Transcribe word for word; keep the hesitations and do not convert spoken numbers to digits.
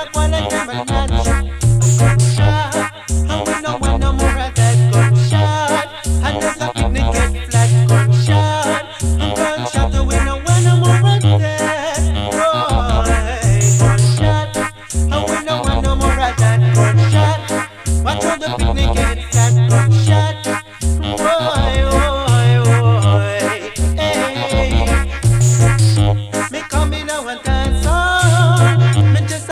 a go like them a notch. Gunshot, and we no want no more of that gunshot. Another picnic get flat gunshot. And gunshot, we no want no more of that. Boy, gunshot, and we no want no more of that gunshot. Watch how the picnic get flat gunshot.